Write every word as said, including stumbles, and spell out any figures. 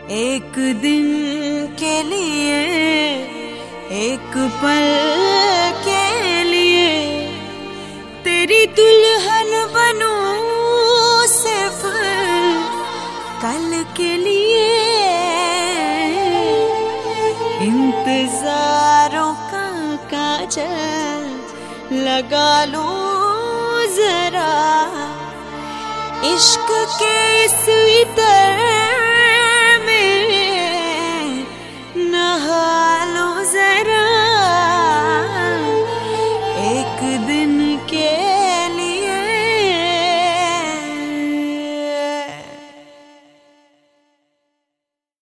एक दिन के लिए, एक पल के लिए तेरी दुल्हन बनूं सिर्फ कल के लिए। इंतजारों का काजल लगा लूं जरा, इश्क के इस इतर